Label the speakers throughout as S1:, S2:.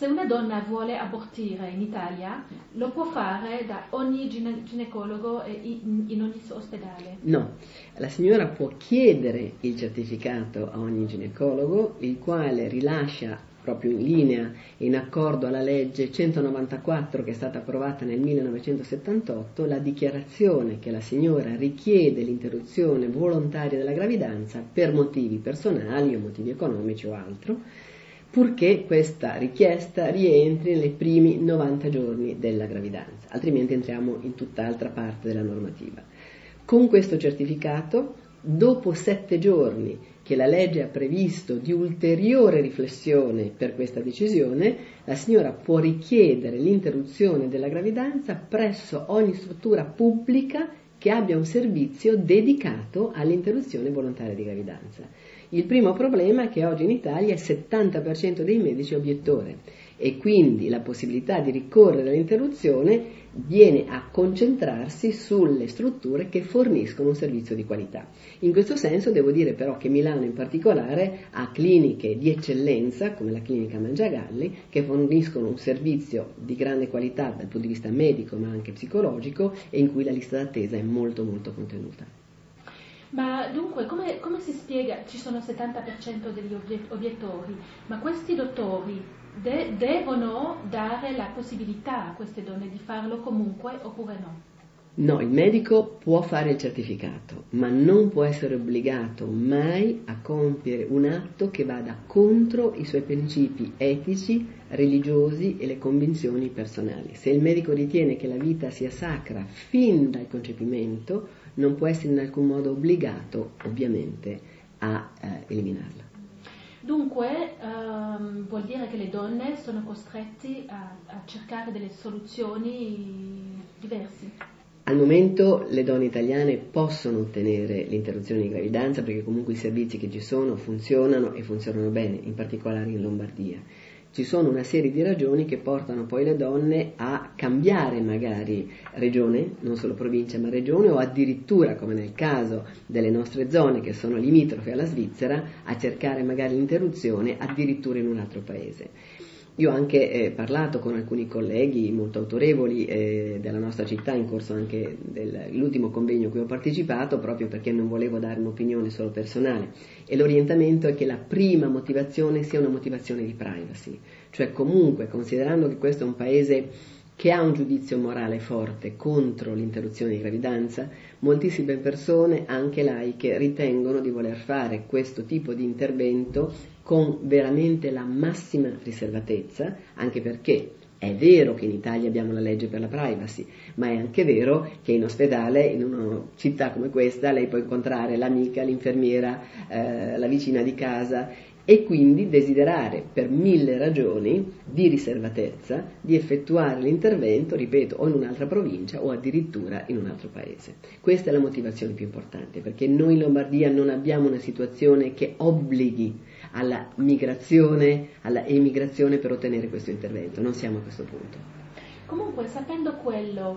S1: se una donna vuole abortire in Italia, lo può fare da ogni ginecologo in ogni ospedale?
S2: No, la signora può chiedere il certificato a ogni ginecologo, il quale rilascia proprio in linea e in accordo alla legge 194 che è stata approvata nel 1978, la dichiarazione che la signora richiede l'interruzione volontaria della gravidanza per motivi personali o motivi economici o altro, purché questa richiesta rientri nei primi 90 giorni della gravidanza, altrimenti entriamo in tutt'altra parte della normativa. Con questo certificato, dopo 7 giorni che la legge ha previsto di ulteriore riflessione per questa decisione, la signora può richiedere l'interruzione della gravidanza presso ogni struttura pubblica che abbia un servizio dedicato all'interruzione volontaria di gravidanza. Il primo problema è che oggi in Italia il 70% dei medici è obiettore e quindi la possibilità di ricorrere all'interruzione viene a concentrarsi sulle strutture che forniscono un servizio di qualità. In questo senso devo dire però che Milano in particolare ha cliniche di eccellenza come la clinica Mangiagalli che forniscono un servizio di grande qualità dal punto di vista medico ma anche psicologico e in cui la lista d'attesa è molto molto contenuta.
S1: Ma dunque, come si spiega? Ci sono il 70% degli obiettori, ma questi dottori devono dare la possibilità a queste donne di farlo comunque oppure no?
S2: No, il medico può fare il certificato, ma non può essere obbligato mai a compiere un atto che vada contro i suoi principi etici, religiosi e le convinzioni personali. Se il medico ritiene che la vita sia sacra fin dal concepimento, non può essere in alcun modo obbligato, ovviamente, a eliminarla.
S1: Dunque, vuol dire che le donne sono costrette a cercare delle soluzioni diverse?
S2: Al momento le donne italiane possono ottenere l'interruzione di gravidanza perché comunque i servizi che ci sono funzionano e funzionano bene, in particolare in Lombardia. Ci sono una serie di ragioni che portano poi le donne a cambiare magari regione, non solo provincia ma regione, o addirittura, come nel caso delle nostre zone che sono limitrofe alla Svizzera, a cercare magari l'interruzione addirittura in un altro paese. Io ho anche parlato con alcuni colleghi molto autorevoli della nostra città in corso anche dell'ultimo convegno a cui ho partecipato, proprio perché non volevo dare un'opinione solo personale, e l'orientamento è che la prima motivazione sia una motivazione di privacy, cioè comunque considerando che questo è un paese che ha un giudizio morale forte contro l'interruzione di gravidanza, moltissime persone, anche laiche, ritengono di voler fare questo tipo di intervento con veramente la massima riservatezza, anche perché è vero che in Italia abbiamo la legge per la privacy, ma è anche vero che in ospedale, in una città come questa, lei può incontrare l'amica, l'infermiera, la vicina di casa, e quindi desiderare per 1000 ragioni di riservatezza di effettuare l'intervento, ripeto, o in un'altra provincia o addirittura in un altro paese. Questa è la motivazione più importante, perché noi in Lombardia non abbiamo una situazione che obblighi alla migrazione, alla emigrazione per ottenere questo intervento, non siamo a questo punto.
S1: Comunque, sapendo quello,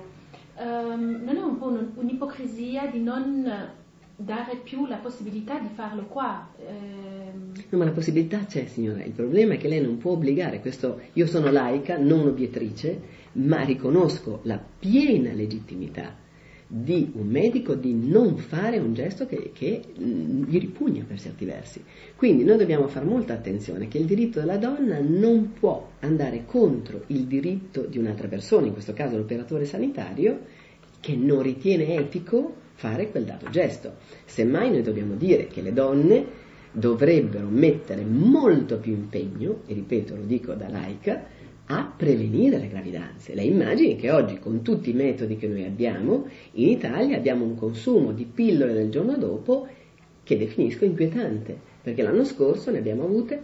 S1: non è un po' un'ipocrisia di non dare più la possibilità di farlo qua?
S2: No, ma la possibilità c'è, signora, il problema è che lei non può obbligare questo. Io sono laica, non obiettrice, ma riconosco la piena legittimità di un medico di non fare un gesto che gli ripugna per certi versi. Quindi noi dobbiamo fare molta attenzione che il diritto della donna non può andare contro il diritto di un'altra persona, in questo caso l'operatore sanitario, che non ritiene etico fare quel dato gesto. Semmai noi dobbiamo dire che le donne dovrebbero mettere molto più impegno, e ripeto, lo dico da laica, a prevenire le gravidanze. Lei immagini che oggi, con tutti i metodi che noi abbiamo, in Italia abbiamo un consumo di pillole del giorno dopo che definisco inquietante, perché l'anno scorso ne abbiamo avute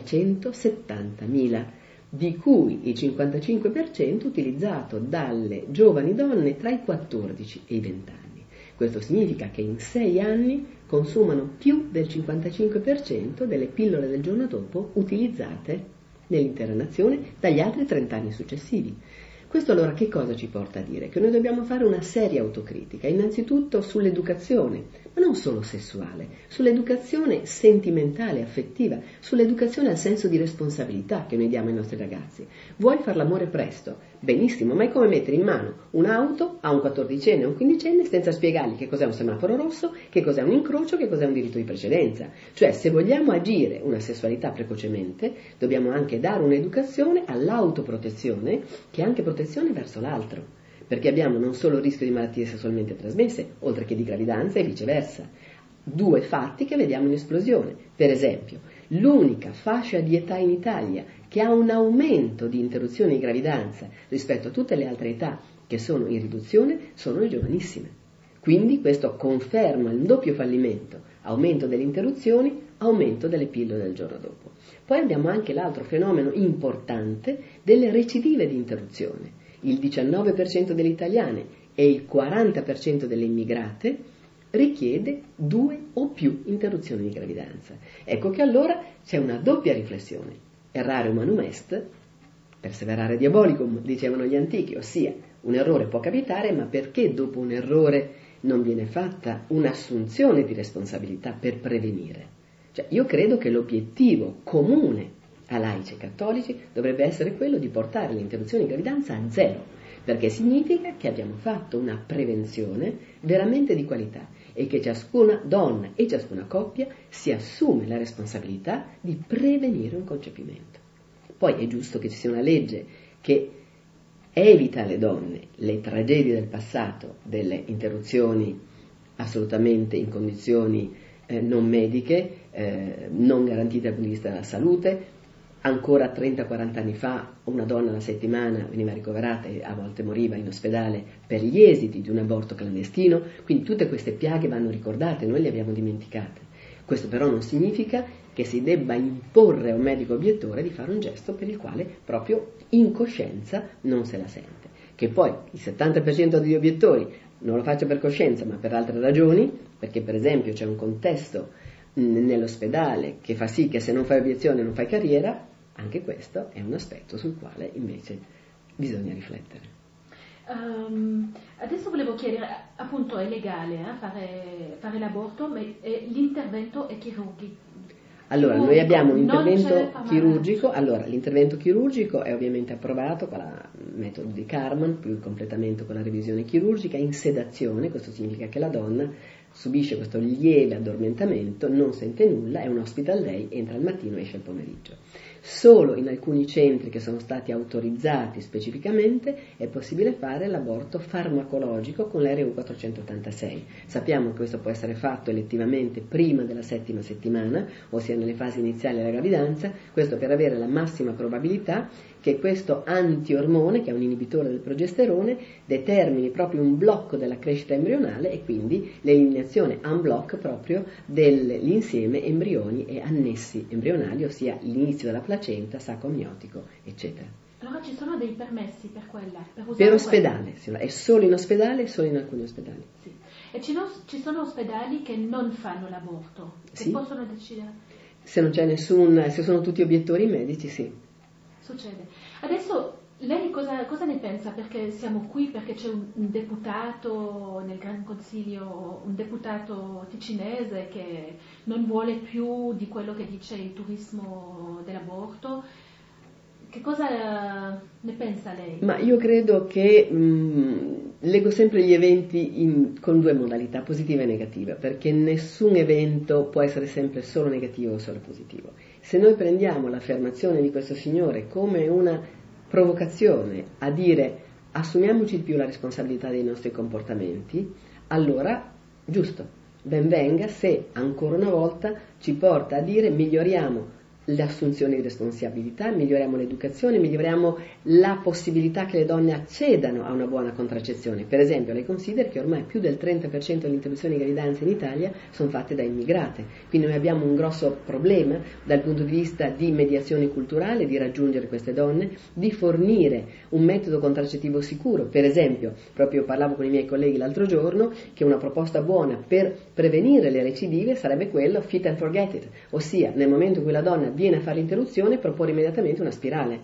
S2: 370.000, di cui il 55% utilizzato dalle giovani donne tra i 14 e i 20 anni. Questo significa che in 6 anni consumano più del 55% delle pillole del giorno dopo utilizzate nell'intera nazione dagli altri 30 anni successivi. Questo allora che cosa ci porta a dire? Che noi dobbiamo fare una seria autocritica, innanzitutto sull'educazione, ma non solo sessuale, sull'educazione sentimentale, affettiva, sull'educazione al senso di responsabilità che noi diamo ai nostri ragazzi. Vuoi far l'amore presto? Benissimo, ma è come mettere in mano un'auto a un 14enne o un 15enne senza spiegargli che cos'è un semaforo rosso, che cos'è un incrocio, che cos'è un diritto di precedenza. Cioè, se vogliamo agire una sessualità precocemente, dobbiamo anche dare un'educazione all'autoprotezione, che è anche protezione verso l'altro, perché abbiamo non solo il rischio di malattie sessualmente trasmesse, oltre che di gravidanza e viceversa. 2 fatti che vediamo in esplosione. Per esempio, l'unica fascia di età in Italia che ha un aumento di interruzioni di gravidanza rispetto a tutte le altre età che sono in riduzione sono le giovanissime. Quindi questo conferma il doppio fallimento: aumento delle interruzioni, aumento delle pillole del giorno dopo. Poi abbiamo anche l'altro fenomeno importante delle recidive di interruzione. Il 19% delle italiane e il 40% delle immigrate richiede 2 o più interruzioni di gravidanza. Ecco che allora c'è una doppia riflessione. Errare humanum est, perseverare diabolicum, dicevano gli antichi, ossia un errore può capitare, ma perché dopo un errore non viene fatta un'assunzione di responsabilità per prevenire? Cioè, io credo che l'obiettivo comune a laici e cattolici dovrebbe essere quello di portare le interruzioni di gravidanza a 0, perché significa che abbiamo fatto una prevenzione veramente di qualità e che ciascuna donna e ciascuna coppia si assume la responsabilità di prevenire un concepimento. Poi è giusto che ci sia una legge che evita alle donne le tragedie del passato, delle interruzioni assolutamente in condizioni non mediche, non garantite dal punto di vista della salute. Ancora 30-40 anni fa una donna alla settimana veniva ricoverata e a volte moriva in ospedale per gli esiti di un aborto clandestino, quindi tutte queste piaghe vanno ricordate, noi le abbiamo dimenticate. Questo però non significa che si debba imporre a un medico obiettore di fare un gesto per il quale proprio in coscienza non se la sente. Che poi il 70% degli obiettori non lo faccio per coscienza ma per altre ragioni, perché per esempio c'è un contesto nell'ospedale che fa sì che se non fai obiezione non fai carriera, anche questo è un aspetto sul quale invece bisogna riflettere.
S1: Adesso volevo chiedere, appunto è legale fare l'aborto, ma l'intervento è chirurgico.
S2: Allora, noi abbiamo un intervento chirurgico. Allora, l'intervento chirurgico è ovviamente approvato con il metodo di Karman, più il completamento con la revisione chirurgica, in sedazione. Questo significa che la donna subisce questo lieve addormentamento, non sente nulla, è un hospital day, entra al mattino e esce al pomeriggio. Solo in alcuni centri che sono stati autorizzati specificamente è possibile fare l'aborto farmacologico con l'RU 486. Sappiamo che questo può essere fatto elettivamente prima della 7ª settimana, ossia nelle fasi iniziali della gravidanza, questo per avere la massima probabilità che questo antiormone, che è un inibitore del progesterone, determini proprio un blocco della crescita embrionale e quindi l'eliminazione en bloc proprio dell'insieme embrioni e annessi embrionali, ossia l'inizio della placenta, sacco amniotico, eccetera.
S1: Allora ci sono dei permessi per quella?
S2: Per ospedale, è solo in ospedale e solo in alcuni ospedali.
S1: Sì. E ci sono ospedali che non fanno l'aborto, che
S2: sì.
S1: Possono decidere?
S2: Se non c'è se sono tutti obiettori medici, sì.
S1: Succede. Adesso lei cosa ne pensa? Perché siamo qui, perché c'è un deputato nel Gran Consiglio, un deputato ticinese che non vuole più di quello che dice il turismo dell'aborto. Che cosa ne pensa lei?
S2: Ma io credo che leggo sempre gli eventi con 2 modalità, positiva e negativa, perché nessun evento può essere sempre solo negativo o solo positivo. Se noi prendiamo l'affermazione di questo signore come una provocazione a dire assumiamoci di più la responsabilità dei nostri comportamenti, allora giusto, ben venga se ancora una volta ci porta a dire miglioriamo le assunzioni di responsabilità, miglioriamo l'educazione, miglioriamo la possibilità che le donne accedano a una buona contraccezione. Per esempio, lei considera che ormai più del 30% delle interruzioni di gravidanza in Italia sono fatte da immigrate, quindi noi abbiamo un grosso problema dal punto di vista di mediazione culturale, di raggiungere queste donne, di fornire un metodo contraccettivo sicuro. Per esempio, proprio parlavo con i miei colleghi l'altro giorno che una proposta buona per prevenire le recidive sarebbe quella fit and forget it, ossia nel momento in cui la donna viene a fare l'interruzione proporre immediatamente una spirale,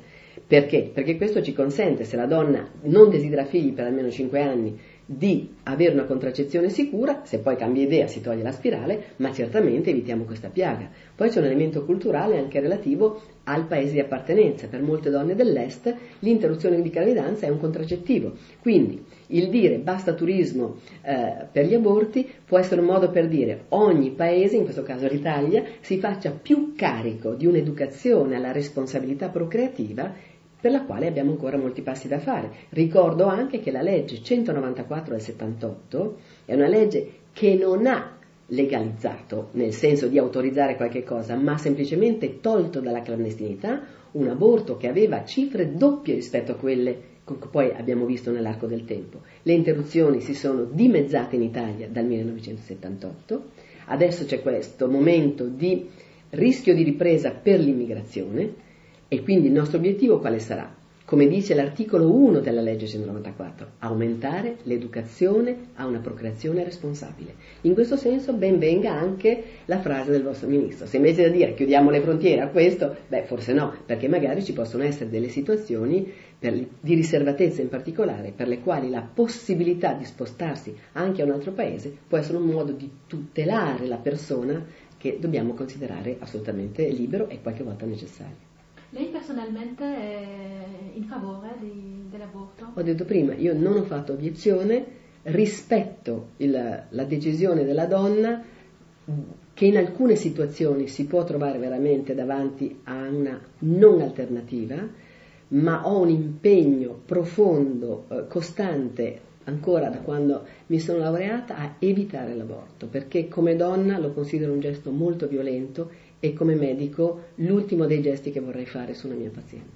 S2: Perché? Perché questo ci consente, se la donna non desidera figli per almeno 5 anni, di avere una contraccezione sicura. Se poi cambia idea si toglie la spirale, ma certamente evitiamo questa piaga. Poi c'è un elemento culturale anche relativo al paese di appartenenza. Per molte donne dell'est l'interruzione di gravidanza è un contraccettivo, quindi il dire basta turismo per gli aborti può essere un modo per dire ogni paese, in questo caso l'Italia, si faccia più carico di un'educazione alla responsabilità procreativa, per la quale abbiamo ancora molti passi da fare. Ricordo anche che la legge 194 del 78 è una legge che non ha legalizzato, nel senso di autorizzare qualche cosa, ma semplicemente tolto dalla clandestinità un aborto che aveva cifre doppie rispetto a quelle che poi abbiamo visto nell'arco del tempo. Le interruzioni si sono dimezzate in Italia dal 1978, adesso c'è questo momento di rischio di ripresa per l'immigrazione. E quindi il nostro obiettivo quale sarà? Come dice l'articolo 1 della legge 194, aumentare l'educazione a una procreazione responsabile. In questo senso ben venga anche la frase del vostro ministro. Se invece da dire chiudiamo le frontiere a questo, forse no, perché magari ci possono essere delle situazioni di riservatezza in particolare, per le quali la possibilità di spostarsi anche a un altro paese può essere un modo di tutelare la persona che dobbiamo considerare assolutamente libero e qualche volta necessario.
S1: Lei personalmente è in favore dell'aborto?
S2: Ho detto prima, io non ho fatto obiezione, rispetto la decisione della donna che in alcune situazioni si può trovare veramente davanti a una non alternativa, ma ho un impegno profondo, costante, ancora da quando mi sono laureata, a evitare l'aborto, perché come donna lo considero un gesto molto violento e come medico l'ultimo dei gesti che vorrei fare su una mia paziente.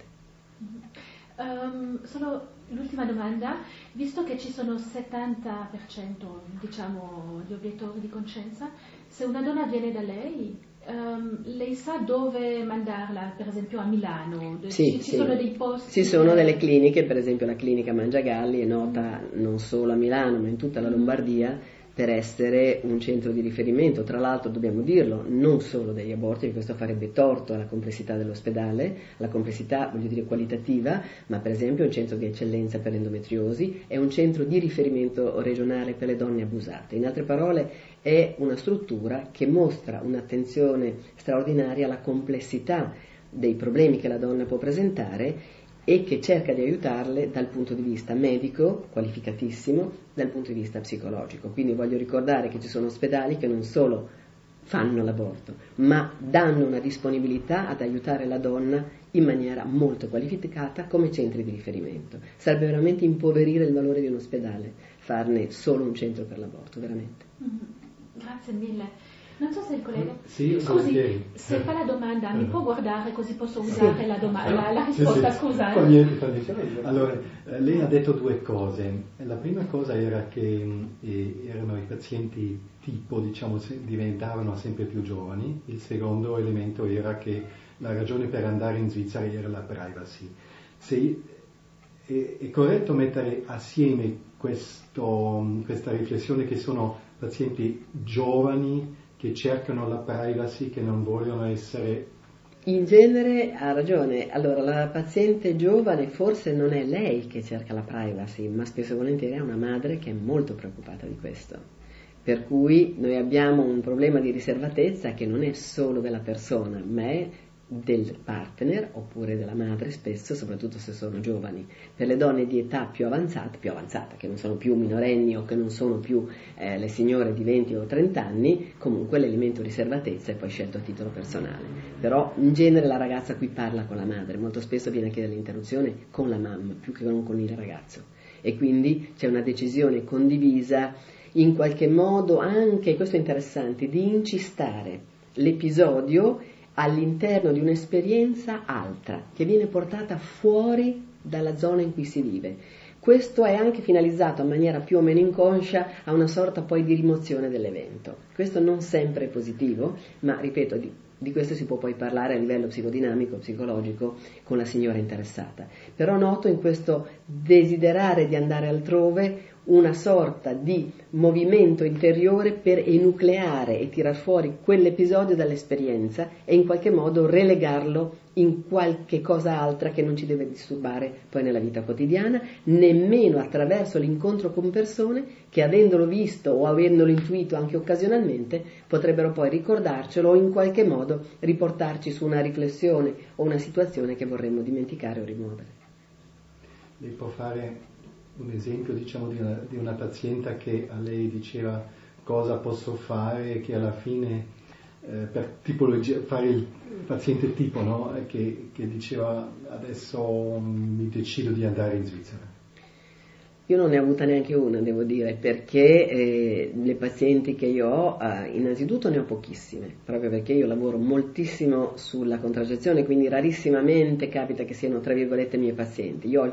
S1: Solo l'ultima domanda, visto che ci sono 70% diciamo di obiettori di coscienza, se una donna viene da lei, lei sa dove mandarla, per esempio a Milano? Ci sono dei posti?
S2: Ci sono delle cliniche, per esempio la clinica Mangiagalli è nota non solo a Milano ma in tutta la Lombardia per essere un centro di riferimento, tra l'altro dobbiamo dirlo, non solo degli aborti, questo farebbe torto alla complessità dell'ospedale, alla complessità, voglio dire, qualitativa, ma per esempio è un centro di eccellenza per l'endometriosi, è un centro di riferimento regionale per le donne abusate. In altre parole, è una struttura che mostra un'attenzione straordinaria alla complessità dei problemi che la donna può presentare e che cerca di aiutarle dal punto di vista medico, qualificatissimo, dal punto di vista psicologico. Quindi voglio ricordare che ci sono ospedali che non solo fanno l'aborto, ma danno una disponibilità ad aiutare la donna in maniera molto qualificata come centri di riferimento. Sarebbe veramente impoverire il valore di un ospedale, farne solo un centro per l'aborto, veramente.
S1: Grazie mille. Non so se il collega...
S3: Sì,
S1: scusi, se fa la domanda mi può guardare così posso usare la risposta,
S3: sì.
S1: scusa.
S3: Allora, lei ha detto due cose. La prima cosa era che erano i pazienti tipo, diciamo, diventavano sempre più giovani. Il secondo elemento era che la ragione per andare in Svizzera era la privacy. È corretto mettere assieme questa riflessione che sono pazienti giovani che cercano la privacy, che non vogliono essere...
S2: In genere ha ragione. Allora, la paziente giovane forse non è lei che cerca la privacy, ma spesso e volentieri è una madre che è molto preoccupata di questo. Per cui noi abbiamo un problema di riservatezza che non è solo della persona, ma è del partner oppure della madre, spesso, soprattutto se sono giovani. Per le donne di età più avanzata, che non sono più minorenni o che non sono più le signore di 20 o 30 anni, comunque l'elemento riservatezza è poi scelto a titolo personale. Però in genere la ragazza qui parla con la madre, molto spesso viene a chiedere l'interruzione con la mamma più che non con il ragazzo, e quindi c'è una decisione condivisa, in qualche modo anche, questo è interessante, di incistare l'episodio all'interno di un'esperienza altra, che viene portata fuori dalla zona in cui si vive. Questo è anche finalizzato in maniera più o meno inconscia a una sorta poi di rimozione dell'evento. Questo non sempre è positivo, ma ripeto, di questo si può poi parlare a livello psicodinamico, psicologico, con la signora interessata. Però noto in questo desiderare di andare altrove una sorta di movimento interiore per enucleare e tirar fuori quell'episodio dall'esperienza e in qualche modo relegarlo in qualche cosa altra che non ci deve disturbare poi nella vita quotidiana, nemmeno attraverso l'incontro con persone che, avendolo visto o avendolo intuito anche occasionalmente, potrebbero poi ricordarcelo o in qualche modo riportarci su una riflessione o una situazione che vorremmo dimenticare o rimuovere.
S3: Lei può fare un esempio, diciamo, di una paziente che a lei diceva cosa posso fare, che alla fine per tipologia, fare il paziente tipo, no? Che diceva adesso mi decido di andare in Svizzera.
S2: Io non ne ho avuta neanche una, devo dire, perché le pazienti che io ho, innanzitutto ne ho pochissime, proprio perché io lavoro moltissimo sulla contraccezione, quindi rarissimamente capita che siano, tra virgolette, miei pazienti. Io ho il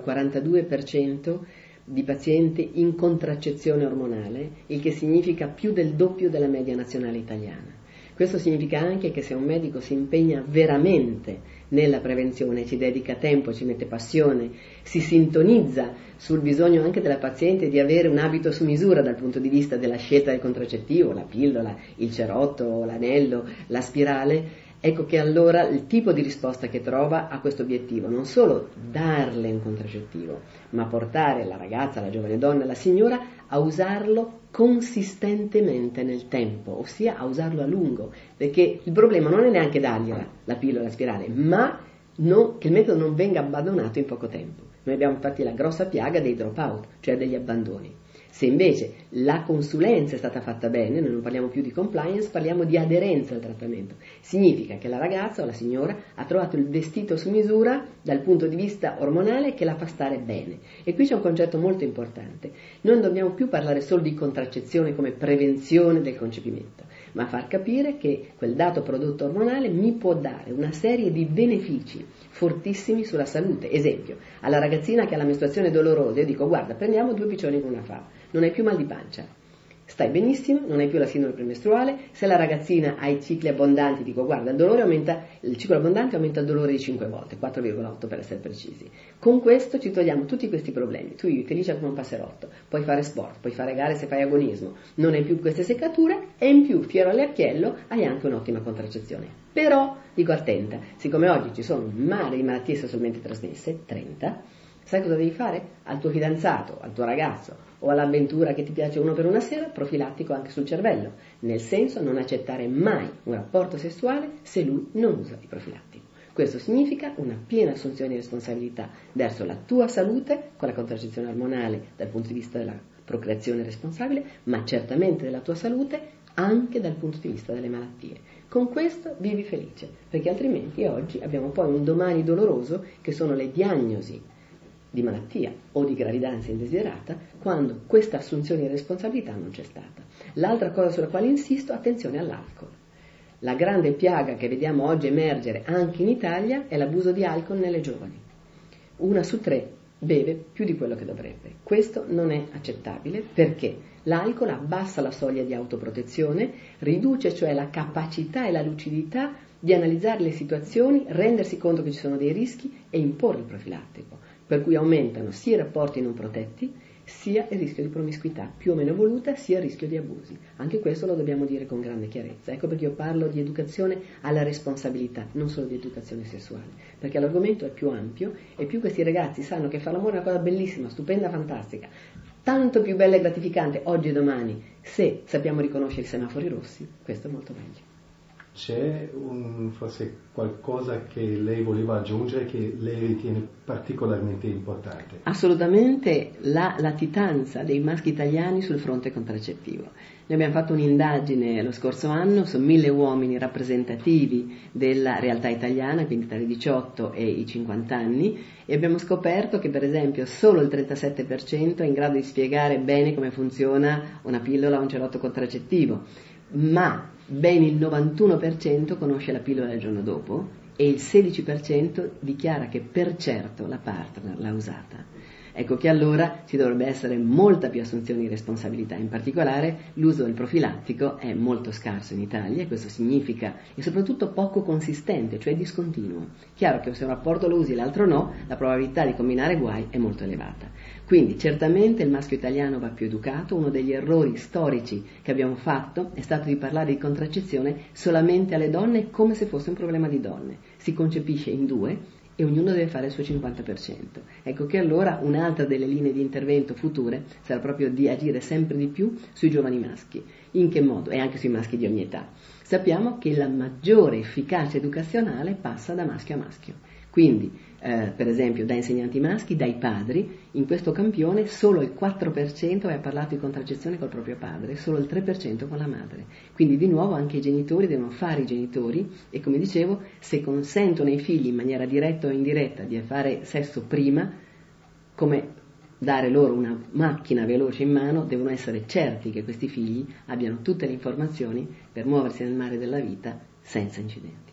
S2: 42% di pazienti in contraccezione ormonale, il che significa più del doppio della media nazionale italiana. Questo significa anche che se un medico si impegna veramente nella prevenzione, ci dedica tempo, ci mette passione, si sintonizza sul bisogno anche della paziente di avere un abito su misura dal punto di vista della scelta del contraccettivo, la pillola, il cerotto, l'anello, la spirale, ecco che allora il tipo di risposta che trova ha questo obiettivo, non solo darle un contraccettivo, ma portare la ragazza, la giovane donna, la signora a usarlo consistentemente nel tempo, ossia a usarlo a lungo, perché il problema non è neanche dargliela, la pillola, la spirale, ma che il metodo non venga abbandonato in poco tempo. Noi abbiamo infatti la grossa piaga dei drop out, cioè degli abbandoni. Se invece la consulenza è stata fatta bene, noi non parliamo più di compliance, parliamo di aderenza al trattamento. Significa che la ragazza o la signora ha trovato il vestito su misura dal punto di vista ormonale che la fa stare bene. E qui c'è un concetto molto importante. Noi non dobbiamo più parlare solo di contraccezione come prevenzione del concepimento, ma far capire che quel dato prodotto ormonale mi può dare una serie di benefici fortissimi sulla salute. Esempio, alla ragazzina che ha la mestruazione dolorosa, io dico: guarda, prendiamo 2 piccioni con una fava, non hai più mal di pancia, stai benissimo, non hai più la sindrome premestruale. Se la ragazzina ha i cicli abbondanti, dico: guarda, il dolore aumenta, il ciclo abbondante aumenta il dolore di 5 volte, 4,8 per essere precisi. Con questo ci togliamo tutti questi problemi. Tu vivi felice come un passerotto, puoi fare sport, puoi fare gare se fai agonismo, non hai più queste seccature e in più, fiero all'archiello, hai anche un'ottima contraccezione. Però, dico, attenta, siccome oggi ci sono un mare di malattie sessualmente trasmesse, 30, sai cosa devi fare? Al tuo fidanzato, al tuo ragazzo o all'avventura che ti piace uno per una sera, profilattico anche sul cervello, nel senso non accettare mai un rapporto sessuale se lui non usa il profilattico. Questo significa una piena assunzione di responsabilità verso la tua salute con la contraccezione ormonale dal punto di vista della procreazione responsabile, ma certamente della tua salute anche dal punto di vista delle malattie. Con questo vivi felice, perché altrimenti oggi abbiamo poi un domani doloroso che sono le diagnosi di malattia o di gravidanza indesiderata quando questa assunzione di responsabilità non c'è stata. L'altra cosa sulla quale insisto, attenzione all'alcol. La grande piaga che vediamo oggi emergere anche in Italia è l'abuso di alcol nelle giovani. 1 su 3 beve più di quello che dovrebbe. Questo non è accettabile perché l'alcol abbassa la soglia di autoprotezione, riduce cioè la capacità e la lucidità di analizzare le situazioni, rendersi conto che ci sono dei rischi e imporre il profilattico, per cui aumentano sia i rapporti non protetti, sia il rischio di promiscuità più o meno voluta, sia il rischio di abusi. Anche questo lo dobbiamo dire con grande chiarezza. Ecco perché io parlo di educazione alla responsabilità, non solo di educazione sessuale, perché l'argomento è più ampio e più questi ragazzi sanno che fare l'amore è una cosa bellissima, stupenda, fantastica, tanto più bella e gratificante oggi e domani, se sappiamo riconoscere i semafori rossi, questo è molto meglio.
S3: C'è forse qualcosa che lei voleva aggiungere che lei ritiene particolarmente importante?
S2: Assolutamente la latitanza dei maschi italiani sul fronte contraccettivo. Noi abbiamo fatto un'indagine lo scorso anno su 1000 uomini rappresentativi della realtà italiana, quindi tra i 18 e i 50 anni, e abbiamo scoperto che per esempio solo il 37% è in grado di spiegare bene come funziona una pillola o un cerotto contraccettivo, ma ben il 91% conosce la pillola il giorno dopo e il 16% dichiara che per certo la partner l'ha usata. Ecco che allora ci dovrebbe essere molta più assunzione di responsabilità, in particolare l'uso del profilattico è molto scarso in Italia e questo significa, e soprattutto poco consistente, cioè discontinuo. Chiaro che se un rapporto lo usi e l'altro no, la probabilità di combinare guai è molto elevata. Quindi certamente il maschio italiano va più educato, uno degli errori storici che abbiamo fatto è stato di parlare di contraccezione solamente alle donne come se fosse un problema di donne. Si concepisce in due e ognuno deve fare il suo 50%. Ecco che allora un'altra delle linee di intervento future sarà proprio di agire sempre di più sui giovani maschi. In che modo? E anche sui maschi di ogni età. Sappiamo che la maggiore efficacia educazionale passa da maschio a maschio. Quindi, per esempio, da insegnanti maschi, dai padri, in questo campione solo il 4% ha parlato di contraccezione col proprio padre, solo il 3% con la madre. Quindi di nuovo anche i genitori devono fare i genitori e, come dicevo, se consentono ai figli in maniera diretta o indiretta di fare sesso prima, come dare loro una macchina veloce in mano, devono essere certi che questi figli abbiano tutte le informazioni per muoversi nel mare della vita senza incidenti.